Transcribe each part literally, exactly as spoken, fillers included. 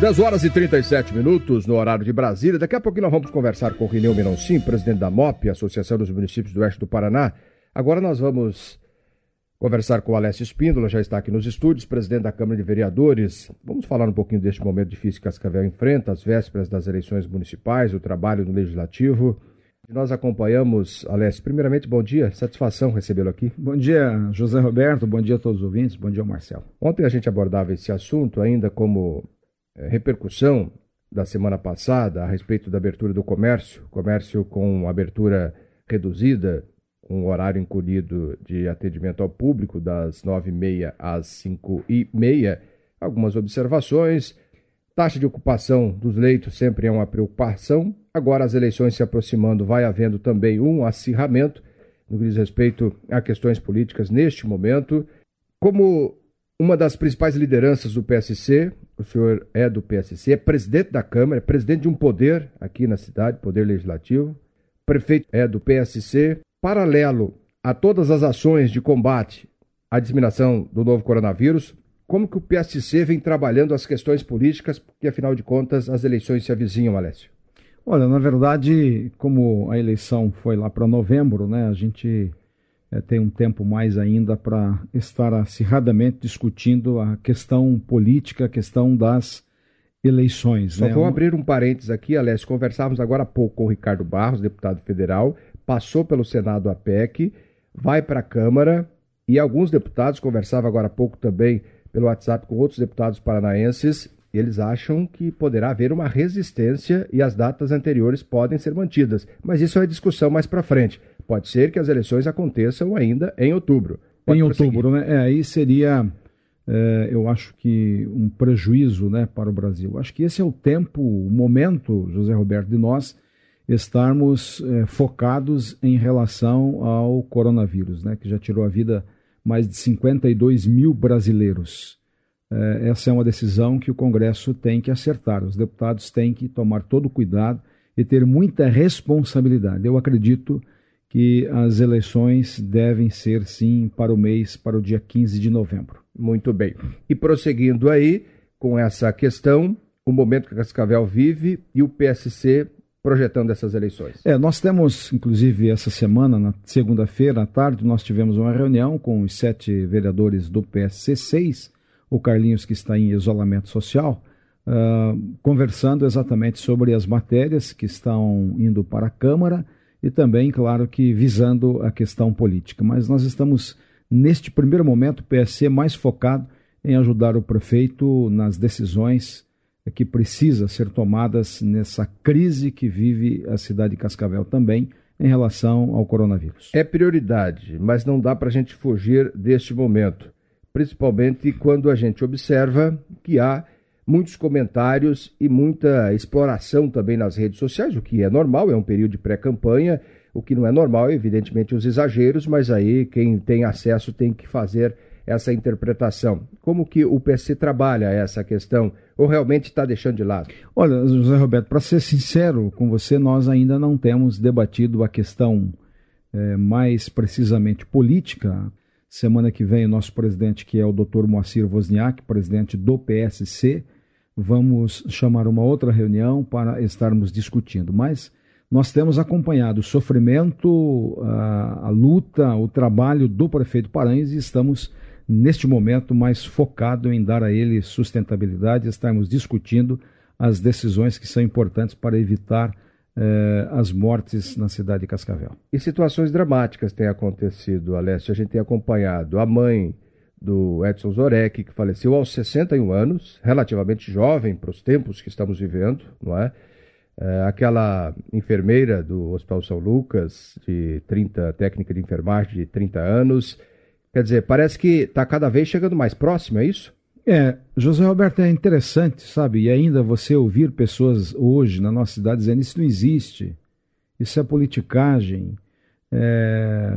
dez horas e trinta e sete minutos no horário de Brasília. Daqui a pouquinho nós vamos conversar com o Rineu Minoncin, presidente da M O P, Associação dos Municípios do Oeste do Paraná. Agora nós vamos conversar com o Alessio Espíndola, já está aqui nos estúdios, presidente da Câmara de Vereadores. Vamos falar um pouquinho deste momento difícil que Cascavel enfrenta, as vésperas das eleições municipais, o trabalho no Legislativo. Nós acompanhamos, Alessio, primeiramente, bom dia, satisfação recebê-lo aqui. Bom dia, José Roberto, bom dia a todos os ouvintes, bom dia, Marcelo. Ontem a gente abordava esse assunto ainda como é, repercussão da semana passada a respeito da abertura do comércio, comércio com abertura reduzida, com horário encolhido de atendimento ao público das nove e meia às cinco e meia. Algumas observações. Taxa de ocupação dos leitos sempre é uma preocupação. Agora, as eleições se aproximando, vai havendo também um acirramento no que diz respeito a questões políticas neste momento. Como uma das principais lideranças do P S C, o senhor é do P S C, é presidente da Câmara, é presidente de um poder aqui na cidade, poder legislativo. Prefeito é do P S C. Paralelo a todas as ações de combate à disseminação do novo coronavírus, como que o P S C vem trabalhando as questões políticas, porque afinal de contas as eleições se avizinham, Alessio? Olha, na verdade, como a eleição foi lá para novembro, né, a gente é, tem um tempo mais ainda para estar acirradamente discutindo a questão política, a questão das eleições. Só né? vou abrir um parênteses aqui, Alessio, conversávamos agora há pouco com o Ricardo Barros, deputado federal, passou pelo Senado a P E C, vai para a Câmara e alguns deputados, conversava agora há pouco também pelo WhatsApp com outros deputados paranaenses, eles acham que poderá haver uma resistência e as datas anteriores podem ser mantidas. Mas isso é discussão mais para frente. Pode ser que as eleições aconteçam ainda em outubro. Pode em prosseguir. outubro, né? É, aí seria, é, eu acho que um prejuízo, né, para o Brasil. Acho que esse é o tempo, o momento, José Roberto, de nós estarmos é, focados em relação ao coronavírus, né, que já tirou a vida mais de cinquenta e dois mil brasileiros. É, essa é uma decisão que o Congresso tem que acertar. Os deputados têm que tomar todo o cuidado e ter muita responsabilidade. Eu acredito que as eleições devem ser, sim, para o mês, para o dia quinze de novembro. Muito bem. E prosseguindo aí com essa questão, o momento que Cascavel vive e o P S C projetando essas eleições. É, nós temos, inclusive, essa semana, na segunda-feira à tarde, nós tivemos uma reunião com os sete vereadores do P S C seis, o Carlinhos, que está em isolamento social, uh, conversando exatamente sobre as matérias que estão indo para a Câmara e também, claro, que visando a questão política. Mas nós estamos, neste primeiro momento, o P S C mais focado em ajudar o prefeito nas decisões que precisa ser tomadas nessa crise que vive a cidade de Cascavel também em relação ao coronavírus. É prioridade, mas não dá para a gente fugir deste momento, principalmente quando a gente observa que há muitos comentários e muita exploração também nas redes sociais, o que é normal, é um período de pré-campanha, o que não é normal é evidentemente os exageros, mas aí quem tem acesso tem que fazer essa interpretação. Como que o P S C trabalha essa questão ou realmente está deixando de lado? Olha, José Roberto, para ser sincero com você, nós ainda não temos debatido a questão é, mais precisamente política. Semana que vem o nosso presidente, que é o doutor Moacir Wozniak, presidente do P S C, vamos chamar uma outra reunião para estarmos discutindo. Mas nós temos acompanhado o sofrimento, a, a luta, o trabalho do prefeito Paranhos e estamos neste momento mais focado em dar a ele sustentabilidade, estarmos discutindo as decisões que são importantes para evitar eh, as mortes na cidade de Cascavel. E situações dramáticas têm acontecido, Alessio, a gente tem acompanhado a mãe do Edson Zorek, que faleceu aos sessenta e um anos, relativamente jovem para os tempos que estamos vivendo, não é? É, aquela enfermeira do Hospital São Lucas, de trinta, técnica de enfermagem de trinta anos. Quer dizer, parece que está cada vez chegando mais próximo, é isso? É, José Roberto, é interessante, sabe? E ainda você ouvir pessoas hoje na nossa cidade dizendo isso não existe, isso é politicagem. É...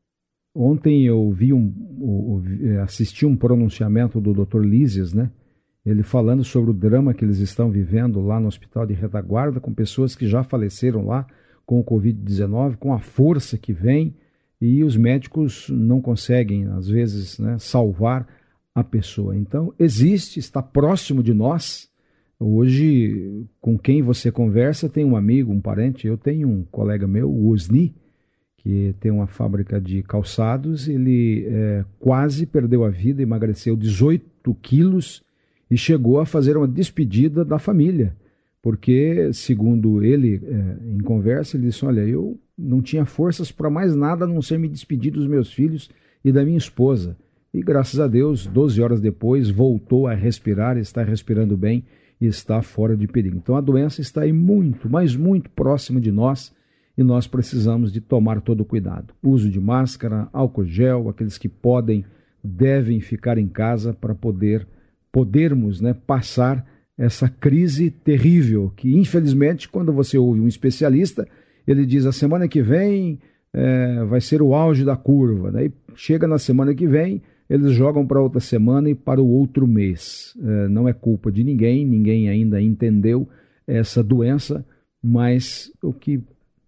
Ontem eu vi um, assisti um pronunciamento do doutor Lízias, né? Ele falando sobre o drama que eles estão vivendo lá no Hospital de Retaguarda, com pessoas que já faleceram lá com o covid dezenove, com a força que vem, e os médicos não conseguem, às vezes, né, salvar a pessoa. Então, existe, está próximo de nós, Hoje, com quem você conversa, tem um amigo, um parente. Eu tenho um colega meu, o Osni, que tem uma fábrica de calçados. Ele é, quase perdeu a vida, emagreceu dezoito quilos e chegou a fazer uma despedida da família. Porque, segundo ele, é, em conversa, ele disse, olha, eu não tinha forças para mais nada a não ser me despedir dos meus filhos e da minha esposa. E, graças a Deus, doze horas depois, voltou a respirar, está respirando bem e está fora de perigo. Então, a doença está aí muito, mas muito próxima de nós e nós precisamos de tomar todo o cuidado. Uso de máscara, álcool gel, aqueles que podem, devem ficar em casa para poder, podermos né, passar essa crise terrível que, infelizmente, quando você ouve um especialista, ele diz a semana que vem é, vai ser o auge da curva. Daí chega na semana que vem, eles jogam para outra semana e para o outro mês. É, não é culpa de ninguém, ninguém ainda entendeu essa doença, mas o que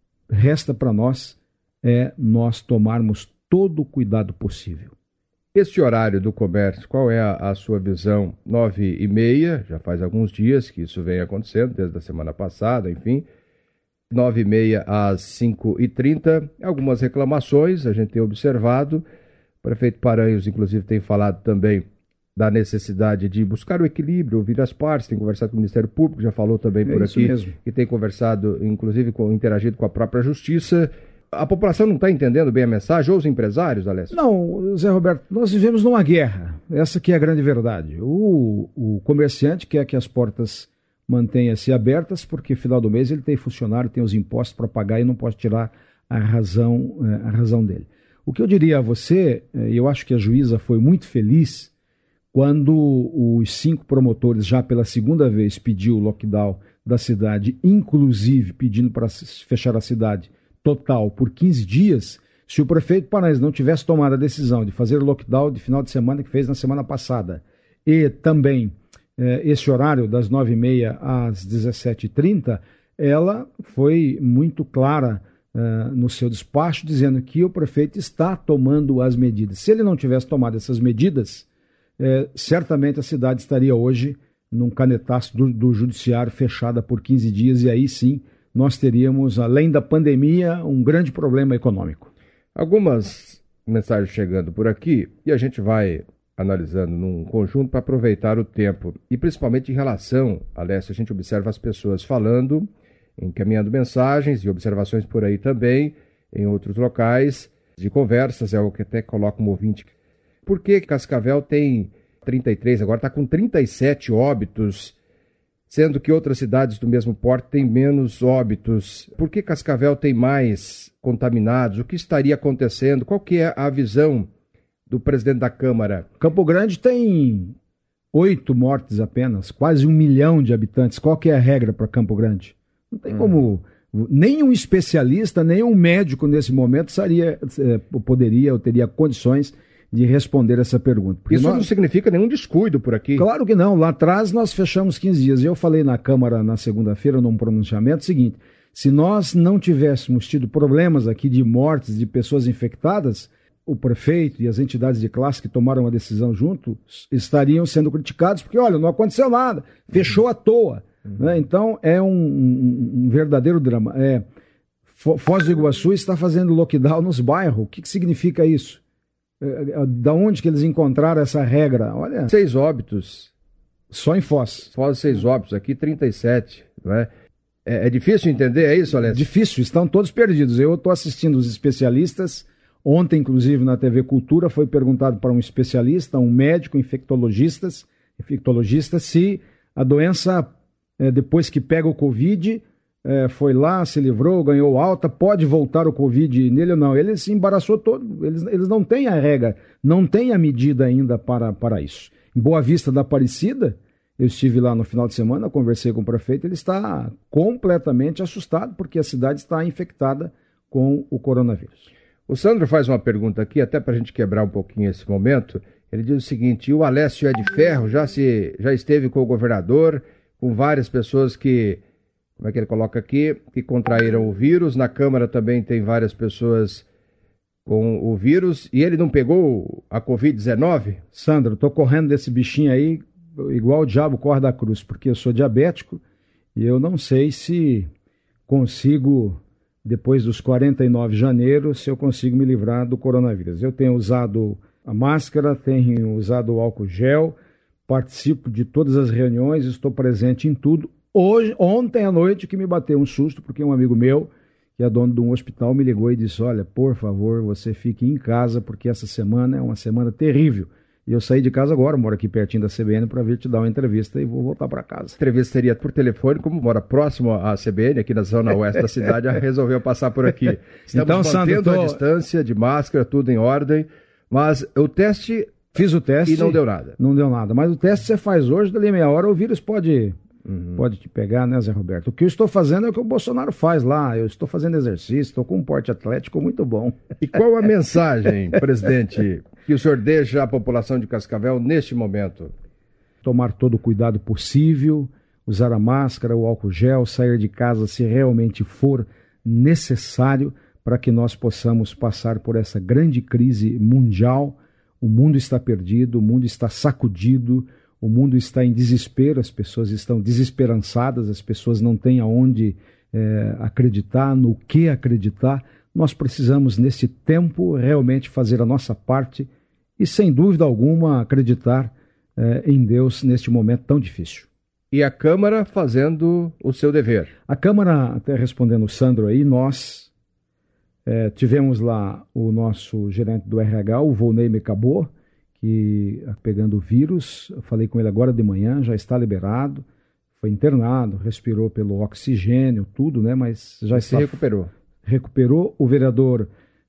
resta para nós é nós tomarmos todo o cuidado possível. Este horário do comércio, qual é a, a sua visão? Nove e meia, já faz alguns dias que isso vem acontecendo, desde a semana passada, enfim. Nove e meia às cinco e trinta, algumas reclamações, a gente tem observado. O prefeito Paranhos, inclusive, tem falado também da necessidade de buscar o equilíbrio, ouvir as partes, tem conversado com o Ministério Público, já falou também por é aqui, mesmo. que tem conversado, inclusive, com, interagido com a própria Justiça. A população não está entendendo bem a mensagem, ou os empresários, Alessio? Não, Zé Roberto, nós vivemos numa guerra, essa que é a grande verdade. O, o comerciante quer que as portas mantenham-se abertas, porque final do mês ele tem funcionário, tem os impostos para pagar e não pode tirar a razão, a razão dele. O que eu diria a você, e eu acho que a juíza foi muito feliz, quando os cinco promotores, já pela segunda vez, pediu o lockdown da cidade, inclusive pedindo para fechar a cidade total por quinze dias, se o prefeito Paranhos não tivesse tomado a decisão de fazer o lockdown de final de semana que fez na semana passada, e também eh, esse horário das nove e meia às dezessete e trinta, ela foi muito clara eh, no seu despacho, dizendo que o prefeito está tomando as medidas. Se ele não tivesse tomado essas medidas, eh, certamente a cidade estaria hoje num canetaço do, do judiciário fechada por quinze dias, e aí sim nós teríamos, além da pandemia, um grande problema econômico. Algumas mensagens chegando por aqui e a gente vai analisando num conjunto para aproveitar o tempo. E principalmente em relação, Alessio, a gente observa as pessoas falando, encaminhando mensagens e observações por aí também, em outros locais de conversas, é o que até coloca um ouvinte. Por que Cascavel tem trinta e três, agora está com trinta e sete óbitos, sendo que outras cidades do mesmo porte têm menos óbitos? Por que Cascavel tem mais contaminados? O que estaria acontecendo? Qual que é a visão do presidente da Câmara? Campo Grande tem oito mortes apenas, quase um milhão de habitantes. Qual que é a regra para Campo Grande? Não tem hum. como... Nenhum especialista, nenhum médico nesse momento seria, poderia ou teria condições de responder essa pergunta. Porque isso nós... não significa nenhum descuido por aqui. Claro que não. Lá atrás nós fechamos quinze dias. Eu falei na Câmara na segunda-feira, num pronunciamento, o seguinte: se nós não tivéssemos tido problemas aqui de mortes de pessoas infectadas, o prefeito e as entidades de classe que tomaram a decisão junto estariam sendo criticados, porque, olha, não aconteceu nada, fechou à toa. Uhum. Né? Então é um, um, um verdadeiro drama. É, Foz do Iguaçu está fazendo lockdown nos bairros. O que, que significa isso? Da onde que eles encontraram essa regra? Olha, seis óbitos. Só em Foz. Foz, seis óbitos. Aqui, trinta e sete. Não é? É, é difícil entender, é isso, Alessio? Difícil, estão todos perdidos. Eu estou assistindo os especialistas. Ontem, inclusive, na T V Cultura, foi perguntado para um especialista, um médico, infectologista, infectologista se a doença, é, depois que pega o Covid... É, foi lá, se livrou, ganhou alta, pode voltar o Covid nele ou não. Ele se embaraçou todo, eles, eles não têm a regra, não têm a medida ainda para, para isso. Em Boa Vista da Aparecida, eu estive lá no final de semana, conversei com o prefeito, ele está completamente assustado porque a cidade está infectada com o coronavírus. O Sandro faz uma pergunta aqui, até para a gente quebrar um pouquinho esse momento. Ele diz o seguinte: o Alessio é de ferro, já, se, já esteve com o governador, com várias pessoas que... Como é que ele coloca aqui? Que contraíram o vírus. Na Câmara também tem várias pessoas com o vírus. E ele não pegou a covid dezenove? Sandro, tô correndo desse bichinho aí igual o diabo corre da cruz, porque eu sou diabético e eu não sei se consigo, depois dos quarenta e nove de janeiro, se eu consigo me livrar do coronavírus. Eu tenho usado a máscara, tenho usado o álcool gel, participo de todas as reuniões, estou presente em tudo. Hoje, ontem à noite que me bateu um susto, porque um amigo meu, que é dono de um hospital, me ligou e disse, olha, por favor, você fique em casa, porque essa semana é uma semana terrível. E eu saí de casa agora, moro aqui pertinho da C B N, para vir te dar uma entrevista e vou voltar para casa. A entrevista seria por telefone, como mora próximo à C B N, aqui na zona oeste da cidade, resolveu passar por aqui. Estamos então, mantendo Sandro, tô... a distância de máscara, tudo em ordem, mas o teste... Fiz o teste. E não deu nada. Não deu nada, mas o teste você faz hoje, dali a meia hora, o vírus pode... Uhum. Pode te pegar, né, Zé Roberto? O que eu estou fazendo é o que o Bolsonaro faz lá. Eu estou fazendo exercício, estou com um porte atlético muito bom. E qual a mensagem, presidente, que o senhor deixa à população de Cascavel neste momento? Tomar todo o cuidado possível, usar a máscara, o álcool gel, sair de casa se realmente for necessário para que nós possamos passar por essa grande crise mundial. O mundo está perdido, o mundo está sacudido, o mundo está em desespero, as pessoas estão desesperançadas, as pessoas não têm aonde é, acreditar, no que acreditar. Nós precisamos, nesse tempo, realmente fazer a nossa parte e, sem dúvida alguma, acreditar é, em Deus neste momento tão difícil. E a Câmara fazendo o seu dever? A Câmara, até respondendo o Sandro aí, nós é, tivemos lá o nosso gerente do R H, o Volney Mecabor, que pegando o vírus, eu falei com ele agora de manhã, já está liberado, foi internado, respirou pelo oxigênio, tudo, né? Mas já se está, recuperou. Recuperou. O vereador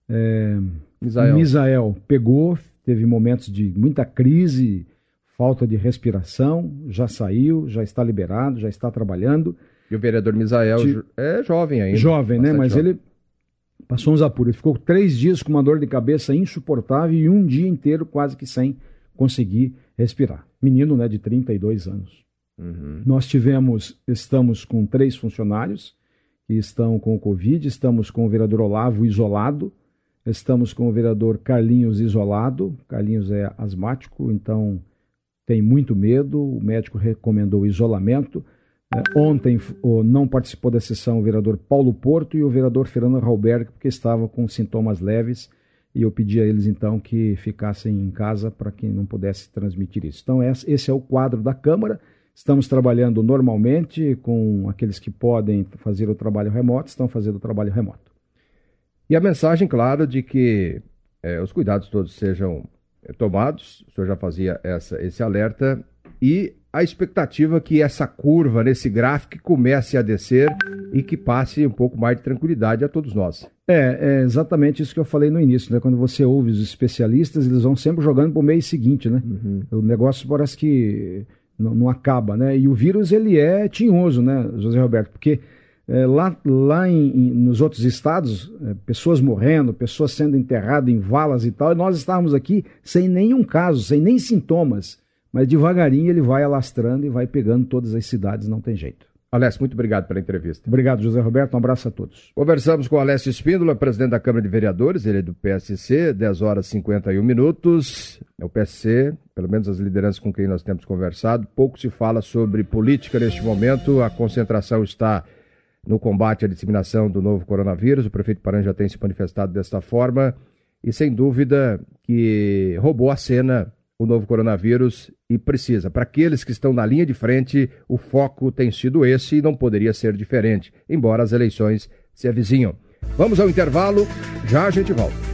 é, Misael. Misael pegou, teve momentos de muita crise, falta de respiração, já saiu, já está liberado, já está trabalhando. E o vereador Misael de... é jovem ainda. Jovem, né? Mas jovem. Ele passou uns apuros. Ele ficou três dias com uma dor de cabeça insuportável e um dia inteiro quase que sem conseguir respirar. Menino, né, de trinta e dois anos. Uhum. Nós tivemos, estamos com três funcionários que estão com o Covid, estamos com o vereador Olavo isolado, estamos com o vereador Carlinhos isolado. Carlinhos é asmático, então tem muito medo, o médico recomendou o isolamento. Ontem não participou da sessão o vereador Paulo Porto e o vereador Fernando Rauberg, porque estavam com sintomas leves, e eu pedi a eles então que ficassem em casa para que não pudesse transmitir isso. Então esse é o quadro da Câmara, estamos trabalhando normalmente com aqueles que podem fazer o trabalho remoto, estão fazendo o trabalho remoto. E a mensagem, claro, de que é, os cuidados todos sejam é, tomados, o senhor já fazia essa, esse alerta, e a expectativa que essa curva, nesse gráfico, comece a descer e que passe um pouco mais de tranquilidade a todos nós. É, é exatamente isso que eu falei no início, né? Quando você ouve os especialistas, eles vão sempre jogando para o mês seguinte, né? Uhum. O negócio parece que não, não acaba, né? E o vírus, ele é tinhoso, né, José Roberto? Porque é, lá, lá em, em, nos outros estados, é, pessoas morrendo, pessoas sendo enterradas em valas e tal, e nós estávamos aqui sem nenhum caso, sem nem sintomas. Mas devagarinho ele vai alastrando e vai pegando todas as cidades, não tem jeito. Alessio, muito obrigado pela entrevista. Obrigado, José Roberto, um abraço a todos. Conversamos com o Alessio Espíndola, presidente da Câmara de Vereadores, ele é do P S C, dez horas e cinquenta e um minutos. É o P S C, pelo menos as lideranças com quem nós temos conversado, pouco se fala sobre política neste momento, a concentração está no combate à disseminação do novo coronavírus, o prefeito Paran já tem se manifestado desta forma, e sem dúvida que roubou a cena o novo coronavírus e precisa. Para aqueles que estão na linha de frente, o foco tem sido esse e não poderia ser diferente, embora as eleições se avizinham. Vamos ao intervalo, já a gente volta.